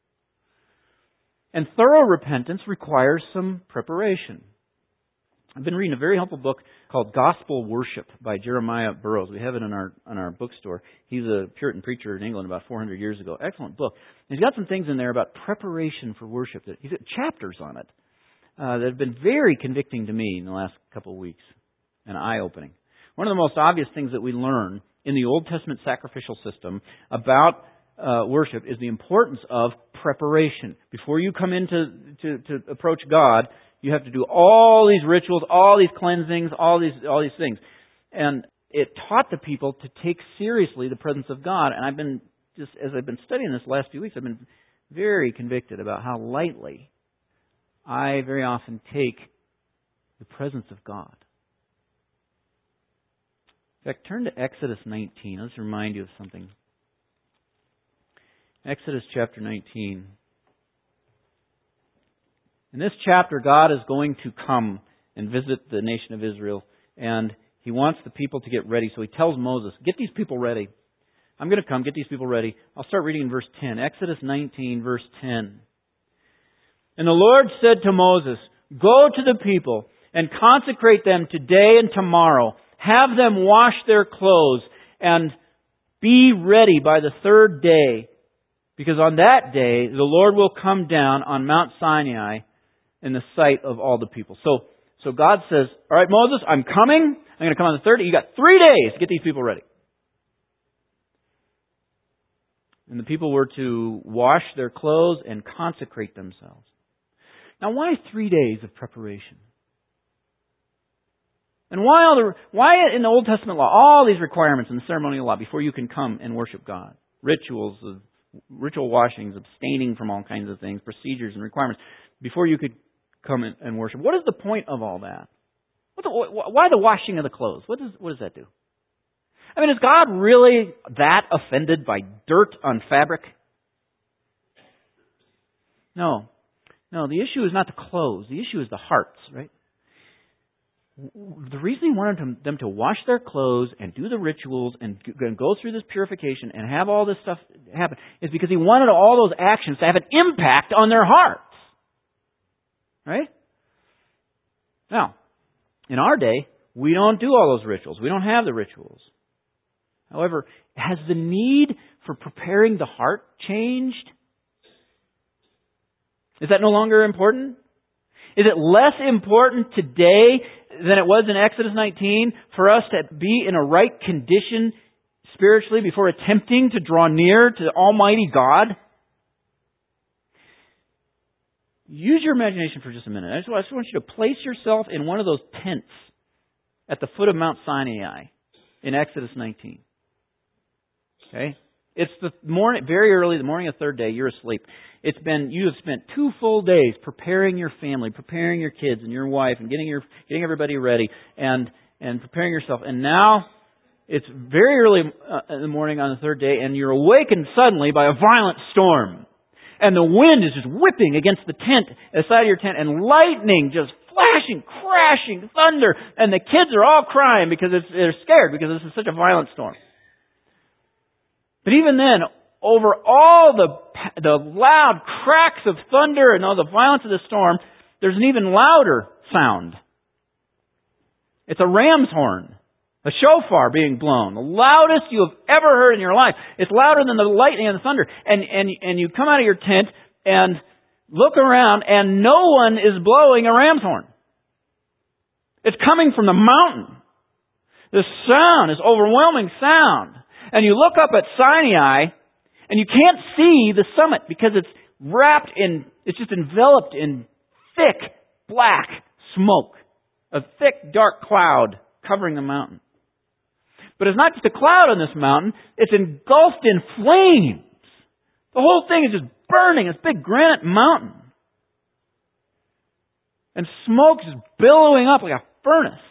And thorough repentance requires some preparation. I've been reading a very helpful book called Gospel Worship by Jeremiah Burroughs. We have it in our in our bookstore. He's a Puritan preacher in England about four hundred years ago. Excellent book. And he's got some things in there about preparation for worship. He's got chapters on it uh, that have been very convicting to me in the last couple of weeks and eye-opening. One of the most obvious things that we learn in the Old Testament sacrificial system about uh, worship is the importance of preparation. Before you come in to, to, to approach God, you have to do all these rituals, all these cleansings, all these all these things. And it taught the people to take seriously the presence of God. And I've been, just as I've been studying this last few weeks, I've been very convicted about how lightly I very often take the presence of God. In fact, turn to Exodus nineteen. Let's remind you of something. Exodus chapter nineteen. In this chapter, God is going to come and visit the nation of Israel, and He wants the people to get ready. So He tells Moses, get these people ready. I'm going to come, get these people ready. I'll start reading in verse ten. Exodus nineteen, verse ten. And the Lord said to Moses, go to the people and consecrate them today and tomorrow. Have them wash their clothes and be ready by the third day. Because on that day, the Lord will come down on Mount Sinai in the sight of all the people. So, so God says, all right, Moses, I'm coming. I'm going to come on the third day. You got three days to get these people ready. And the people were to wash their clothes and consecrate themselves. Now, why three days of preparation? And why all the why in the Old Testament law all these requirements in the ceremonial law before you can come and worship God? Rituals of ritual washings, abstaining from all kinds of things, procedures and requirements before you could come and worship. What is the point of all that? What the, why the washing of the clothes? What does what does that do? I mean, is God really that offended by dirt on fabric? No. No, the issue is not the clothes. The issue is the hearts, right? The reason He wanted them to wash their clothes and do the rituals and go through this purification and have all this stuff happen is because He wanted all those actions to have an impact on their hearts. Right? Now, in our day, we don't do all those rituals. We don't have the rituals. However, has the need for preparing the heart changed? Is that no longer important? Is it less important today than it was in Exodus nineteen for us to be in a right condition spiritually before attempting to draw near to Almighty God? Use your imagination for just a minute. I just want you to place yourself in one of those tents at the foot of Mount Sinai in Exodus nineteen. Okay? It's the morning, very early, the morning of the third day, you're asleep. It's been, you have spent two full days preparing your family, preparing your kids and your wife and getting your, getting everybody ready and, and preparing yourself. And now it's very early in the morning on the third day and you're awakened suddenly by a violent storm. And the wind is just whipping against the tent, the side of your tent, and lightning just flashing, crashing, thunder. And the kids are all crying because it's, they're scared because this is such a violent storm. But even then, over all the, the loud cracks of thunder and all the violence of the storm, there's an even louder sound. It's a ram's horn. A shofar being blown. The loudest you have ever heard in your life. It's louder than the lightning and the thunder. And, and, and you come out of your tent and look around and no one is blowing a ram's horn. It's coming from the mountain. The sound is overwhelming sound. And you look up at Sinai and you can't see the summit because it's wrapped in, it's just enveloped in thick black smoke. A thick dark cloud covering the mountain. But it's not just a cloud on this mountain, it's engulfed in flames. The whole thing is just burning, this big granite mountain. And smoke is billowing up like a furnace.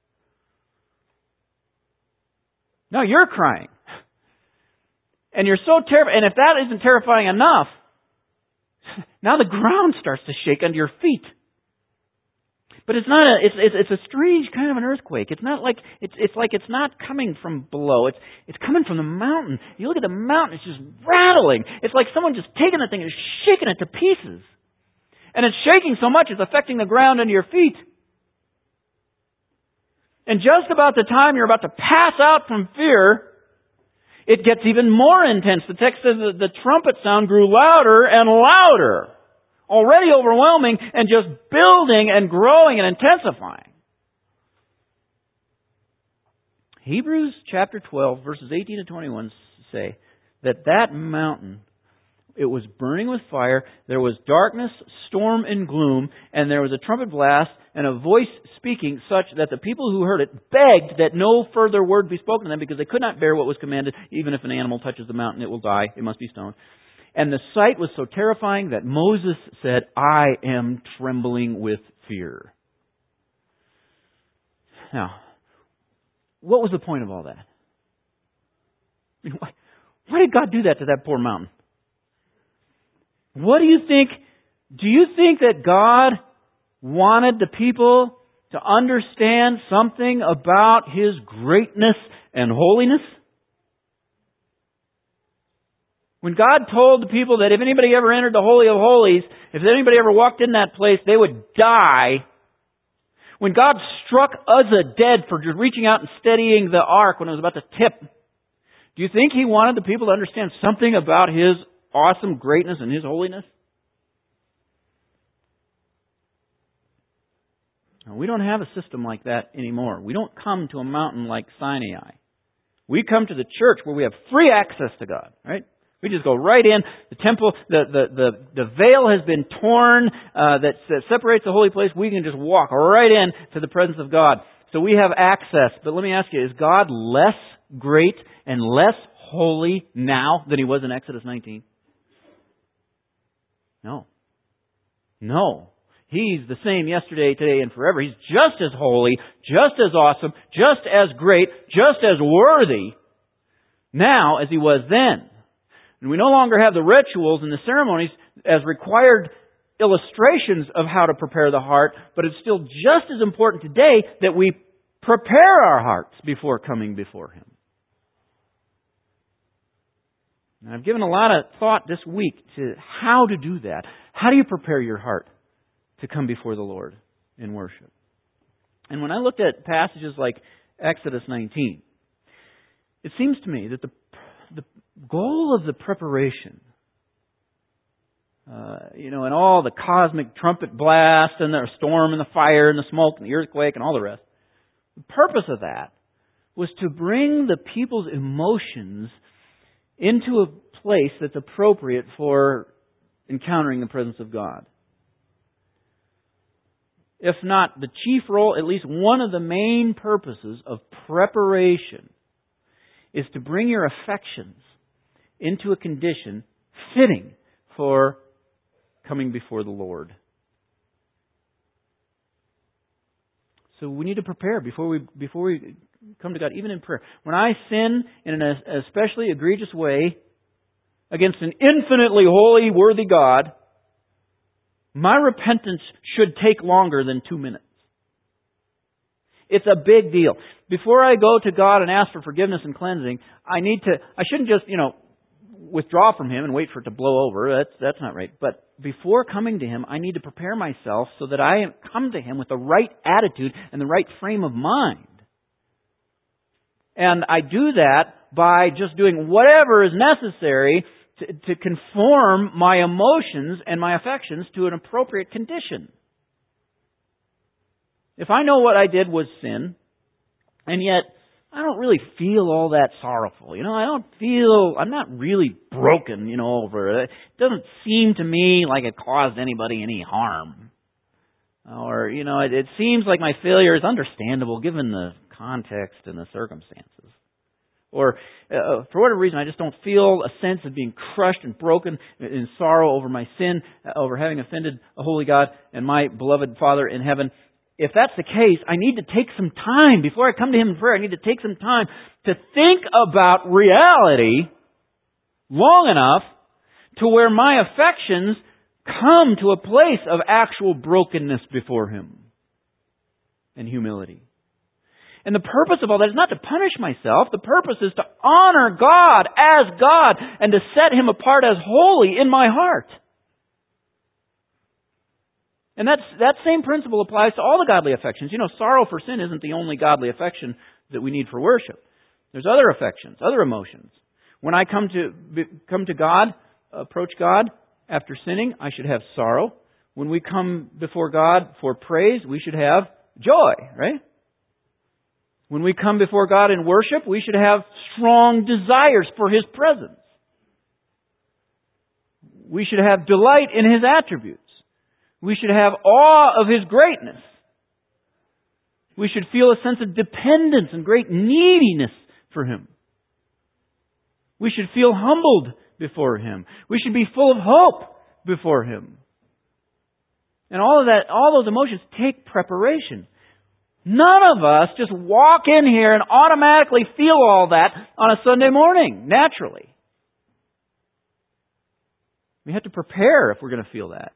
Now you're crying. And you're so terrified. And if that isn't terrifying enough, now the ground starts to shake under your feet. But it's not a, it's, it's, it's a strange kind of an earthquake. It's not like, it's, it's like it's not coming from below. It's, it's coming from the mountain. You look at the mountain, it's just rattling. It's like someone just taking the thing and shaking it to pieces. And it's shaking so much it's affecting the ground under your feet. And just about the time you're about to pass out from fear, it gets even more intense. The text says that the trumpet sound grew louder and louder. Already overwhelming and just building and growing and intensifying. Hebrews chapter twelve, verses eighteen to twenty-one say that that mountain, it was burning with fire, there was darkness, storm, and gloom, and there was a trumpet blast and a voice speaking such that the people who heard it begged that no further word be spoken to them because they could not bear what was commanded. Even if an animal touches the mountain, it will die. It must be stoned. And the sight was so terrifying that Moses said, I am trembling with fear. Now, what was the point of all that? I mean, why, why did God do that to that poor mountain? What do you think? Do you think that God wanted the people to understand something about His greatness and holiness? When God told the people that if anybody ever entered the Holy of Holies, if anybody ever walked in that place, they would die. When God struck Uzzah dead for just reaching out and steadying the ark when it was about to tip, do you think He wanted the people to understand something about His awesome greatness and His holiness? Now, we don't have a system like that anymore. We don't come to a mountain like Sinai. We come to the church where we have free access to God, right? We just go right in. The temple, the the the, the veil has been torn uh, that, that separates the holy place. We can just walk right in to the presence of God. So we have access. But let me ask you, is God less great and less holy now than He was in Exodus nineteen? No. No. He's the same yesterday, today, and forever. He's just as holy, just as awesome, just as great, just as worthy now as He was then. And we no longer have the rituals and the ceremonies as required illustrations of how to prepare the heart, but it's still just as important today that we prepare our hearts before coming before Him. And I've given a lot of thought this week to how to do that. How do you prepare your heart to come before the Lord in worship? And when I looked at passages like Exodus nineteen, it seems to me that the the goal of the preparation, uh, you know, and all the cosmic trumpet blast and the storm and the fire and the smoke and the earthquake and all the rest, the purpose of that was to bring the people's emotions into a place that's appropriate for encountering the presence of God. If not the chief role, at least one of the main purposes of preparation is to bring your affections into a condition fitting for coming before the Lord. So we need to prepare before we before we come to God, even in prayer. When I sin in an especially egregious way against an infinitely holy, worthy God, my repentance should take longer than two minutes. It's a big deal. Before I go to God and ask for forgiveness and cleansing, I need to, I shouldn't just, you know, withdraw from Him and wait for it to blow over. That's, that's not right. But before coming to Him, I need to prepare myself so that I come to Him with the right attitude and the right frame of mind. And I do that by just doing whatever is necessary to, to conform my emotions and my affections to an appropriate condition. If I know what I did was sin, and yet I don't really feel all that sorrowful, you know, I don't feel, I'm not really broken, you know, over it. It doesn't seem to me like it caused anybody any harm. Or, you know, it, it seems like my failure is understandable given the context and the circumstances. Or, uh, for whatever reason, I just don't feel a sense of being crushed and broken in sorrow over my sin, over having offended a holy God and my beloved Father in heaven. If that's the case, I need to take some time, before I come to Him in prayer, I need to take some time to think about reality long enough to where my affections come to a place of actual brokenness before Him and humility. And the purpose of all that is not to punish myself. The purpose is to honor God as God and to set Him apart as holy in my heart. And that's, that same principle applies to all the godly affections. You know, sorrow for sin isn't the only godly affection that we need for worship. There's other affections, other emotions. When I come to come to God, approach God after sinning, I should have sorrow. When we come before God for praise, we should have joy, right? When we come before God in worship, we should have strong desires for His presence. We should have delight in His attributes. We should have awe of His greatness. We should feel a sense of dependence and great neediness for Him. We should feel humbled before Him. We should be full of hope before Him. And all of that, all those emotions take preparation. None of us just walk in here and automatically feel all that on a Sunday morning, naturally. We have to prepare if we're going to feel that.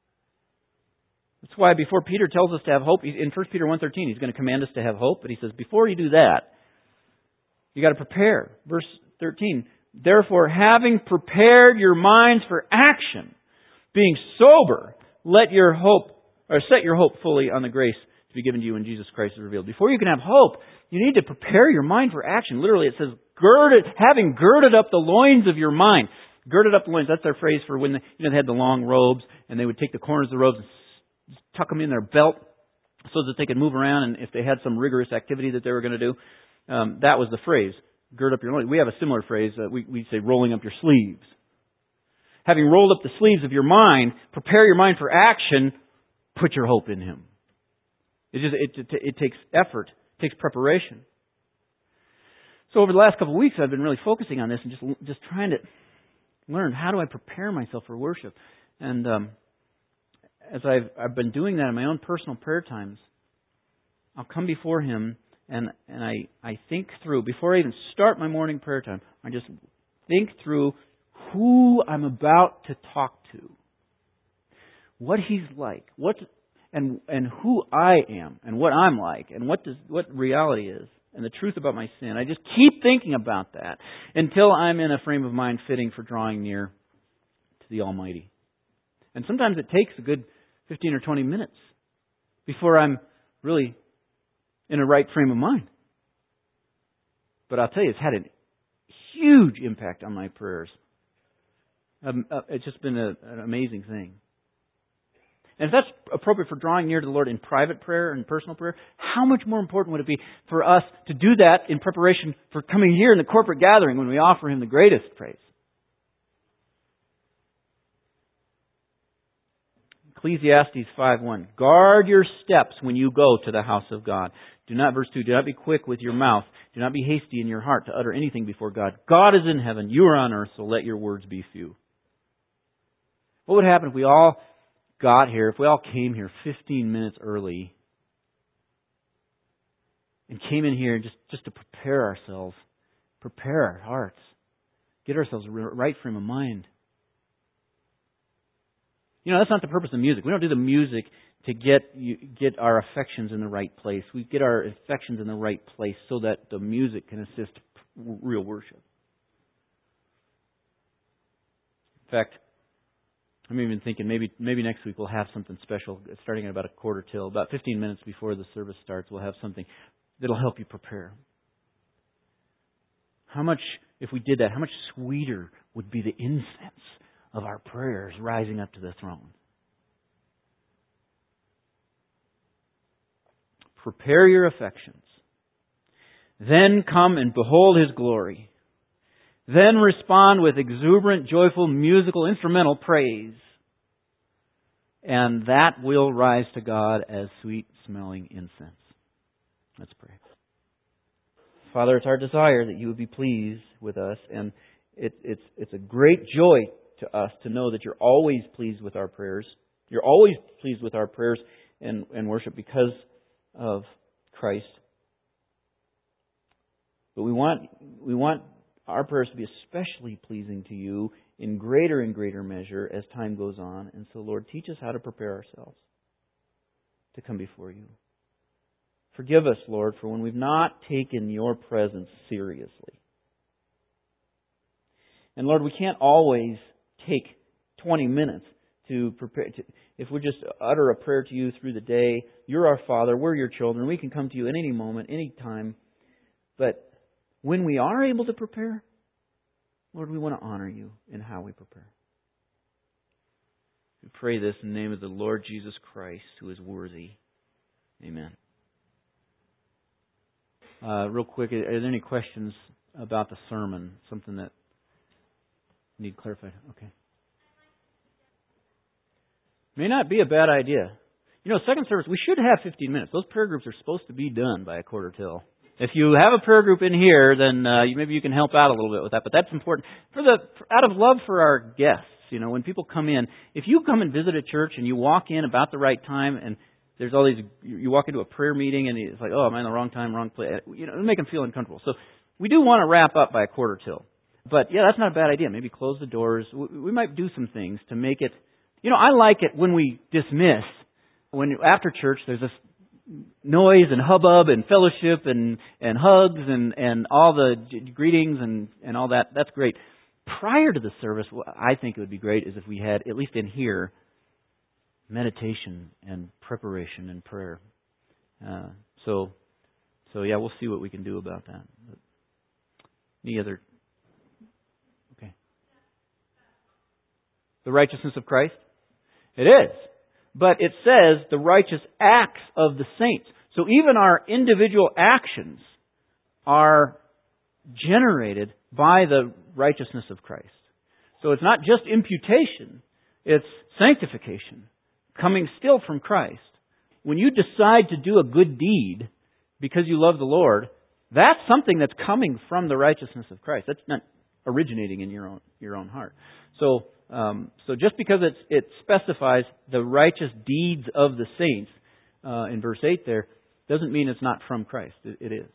That's why before Peter tells us to have hope, in First Peter one thirteen, he's going to command us to have hope, but he says, before you do that, you got to prepare. Verse thirteen, therefore, having prepared your minds for action, being sober, let your hope, or set your hope fully on the grace to be given to you when Jesus Christ is revealed. Before you can have hope, you need to prepare your mind for action. Literally, it says, girded, having girded up the loins of your mind. Girded up the loins, that's their phrase for when they, you know, they had the long robes, and they would take the corners of the robes and tuck them in their belt so that they could move around, and if they had some rigorous activity that they were going to do, um, that was the phrase, gird up your loins. We have a similar phrase, uh, we, we say rolling up your sleeves. Having rolled up the sleeves of your mind, prepare your mind for action, put your hope in Him. It just it, it, it takes effort, it takes preparation. So over the last couple of weeks, I've been really focusing on this and just just trying to learn, how do I prepare myself for worship? And um, as I've I've been doing that in my own personal prayer times, I'll come before Him and and I, I think through, before I even start my morning prayer time, I just think through who I'm about to talk to, what He's like, what and and who I am, and what I'm like, and what does what reality is, and the truth about my sin. I just keep thinking about that until I'm in a frame of mind fitting for drawing near to the Almighty. And sometimes it takes a good fifteen or twenty minutes before I'm really in a right frame of mind. But I'll tell you, it's had a huge impact on my prayers. Um, uh, it's just been a, an amazing thing. And if that's appropriate for drawing near to the Lord in private prayer and personal prayer, how much more important would it be for us to do that in preparation for coming here in the corporate gathering when we offer Him the greatest praise? Ecclesiastes five one. Guard your steps when you go to the house of God. Do not, verse two, do not be quick with your mouth. Do not be hasty in your heart to utter anything before God. God is in heaven. You are on earth, so let your words be few. What would happen if we all got here, if we all came here fifteen minutes early and came in here just, just to prepare ourselves, prepare our hearts, get ourselves in the right frame of mind. You know, that's not the purpose of music. We don't do the music to get you, get our affections in the right place. We get our affections in the right place so that the music can assist real worship. In fact, I'm even thinking maybe maybe next week we'll have something special starting at about a quarter till, about fifteen minutes before the service starts. We'll have something that'll help you prepare. How much, if we did that, how much sweeter would be the incense of our prayers rising up to the throne? Prepare your affections. Then come and behold His glory. Then respond with exuberant, joyful, musical, instrumental praise. And that will rise to God as sweet-smelling incense. Let's pray. Father, it's our desire that You would be pleased with us, and it, it's, it's a great joy to us to know that You're always pleased with our prayers. You're always pleased with our prayers and, and worship because of Christ. But we want we want our prayers to be especially pleasing to You in greater and greater measure as time goes on. And so, Lord, teach us how to prepare ourselves to come before You. Forgive us, Lord, for when we've not taken Your presence seriously. And Lord, we can't always take twenty minutes to prepare. To, if we just utter a prayer to You through the day, You're our Father, we're Your children, we can come to You at any moment, any time. But when we are able to prepare, Lord, we want to honor You in how we prepare. We pray this in the name of the Lord Jesus Christ, who is worthy. Amen. Uh, real quick, are there any questions about the sermon? Something that need clarified? Okay. May not be a bad idea. You know, second service, we should have fifteen minutes. Those prayer groups are supposed to be done by a quarter till. If you have a prayer group in here, then uh, maybe you can help out a little bit with that. But that's important for the out of love for our guests. You know, when people come in, if you come and visit a church and you walk in about the right time, and there's all these, you walk into a prayer meeting and it's like, oh, am I in the wrong time, wrong place? You know, it'll make them feel uncomfortable. So we do want to wrap up by a quarter till. But yeah, that's not a bad idea. Maybe close the doors. We might do some things to make it. You know, I like it when we dismiss. When after church, there's this noise and hubbub and fellowship and, and hugs and, and all the greetings and, and all that. That's great. Prior to the service, what I think it would be great is if we had, at least in here, meditation and preparation and prayer. Uh, so, so yeah, we'll see what we can do about that. But any other? Okay. The righteousness of Christ? It is. But it says the righteous acts of the saints. So even our individual actions are generated by the righteousness of Christ. So it's not just imputation, it's sanctification, coming still from Christ. When you decide to do a good deed because you love the Lord, that's something that's coming from the righteousness of Christ. That's not originating in your own your own heart. So um, so just because it's, it specifies the righteous deeds of the saints uh, in verse eight there, doesn't mean it's not from Christ. It, it is.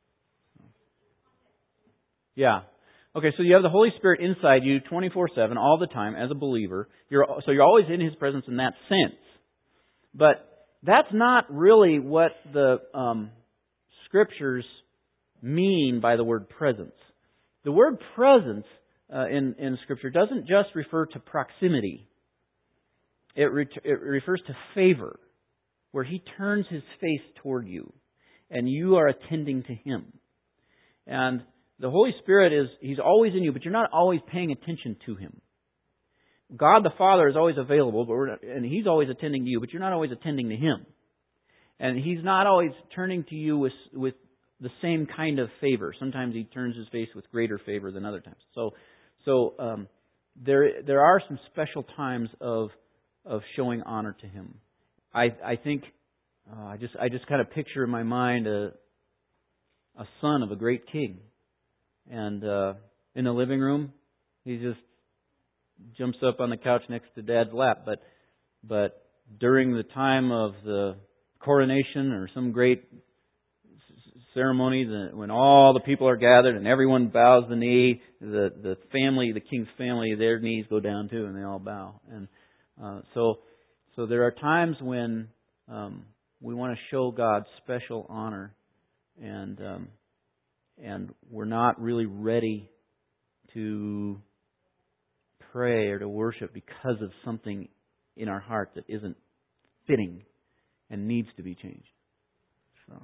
Yeah. Okay, so you have the Holy Spirit inside you twenty-four seven, all the time, as a believer. You're, so you're always in His presence in that sense. But that's not really what the um, Scriptures mean by the word presence. The word presence uh, in, in Scripture doesn't just refer to proximity. It, re- it refers to favor, where He turns His face toward you, and you are attending to Him. And the Holy Spirit is, He's always in you, but you're not always paying attention to Him. God the Father is always available, but we're not, and He's always attending to you, but you're not always attending to Him. And He's not always turning to you with, with the same kind of favor. Sometimes He turns His face with greater favor than other times. So, so um, there there are some special times of of showing honor to Him. I I think uh, I just I just kind of picture in my mind a a son of a great king. And uh, in the living room, he just jumps up on the couch next to Dad's lap. But but during the time of the coronation or some great ceremony, the, when all the people are gathered and everyone bows the knee, the the family, the king's family, their knees go down too, and they all bow. And uh, so, so there are times when um, we want to show God special honor, and um, and we're not really ready to pray or to worship because of something in our heart that isn't fitting and needs to be changed. So,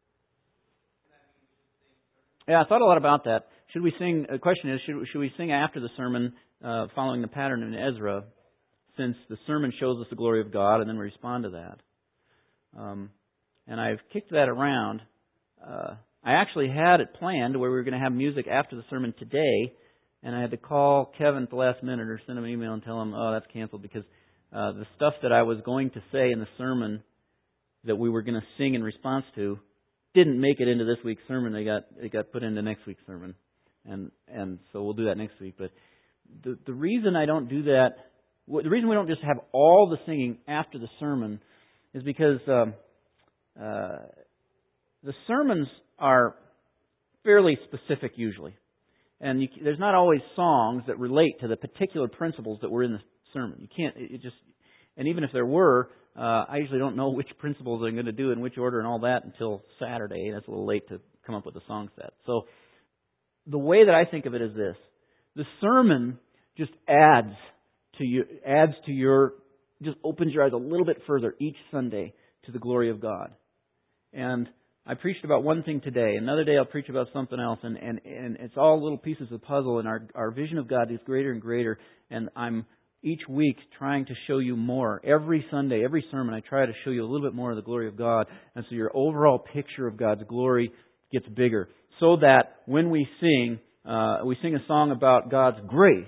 yeah, I thought a lot about that. Should we sing? The question is, should, should we sing after the sermon, uh, following the pattern in Ezra, since the sermon shows us the glory of God, and then we respond to that? Um, and I've kicked that around. Uh, I actually had it planned where we were going to have music after the sermon today, and I had to call Kevin at the last minute or send him an email and tell him, oh, that's canceled, because uh, the stuff that I was going to say in the sermon that we were going to sing in response to didn't make it into this week's sermon. They got it got put into next week's sermon, and and so we'll do that next week. But the the reason I don't do that, the reason we don't just have all the singing after the sermon, is because um, uh, the sermons are fairly specific usually, and you, there's not always songs that relate to the particular principles that were in the sermon. You can't it just, and even if there were. Uh, I usually don't know which principles I'm going to do in which order and all that until Saturday. That's a little late to come up with a song set. So the way that I think of it is this: the sermon just adds to you, adds to your, just opens your eyes a little bit further each Sunday to the glory of God. And I preached about one thing today. Another day I'll preach about something else, and and and it's all little pieces of the puzzle. And our our vision of God is greater and greater. And I'm each week trying to show you more. Every Sunday, every sermon, I try to show you a little bit more of the glory of God. And so your overall picture of God's glory gets bigger. So that when we sing, uh, we sing a song about God's grace.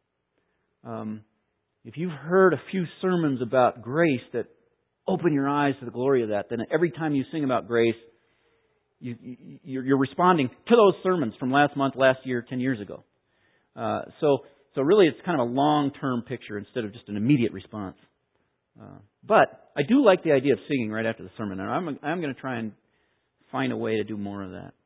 Um, if you've heard a few sermons about grace that open your eyes to the glory of that, then every time you sing about grace, you, you, you're responding to those sermons from last month, last year, ten years ago. Uh, so... So really, it's kind of a long-term picture instead of just an immediate response. Uh, but I do like the idea of singing right after the sermon, and I'm I'm going to try and find a way to do more of that.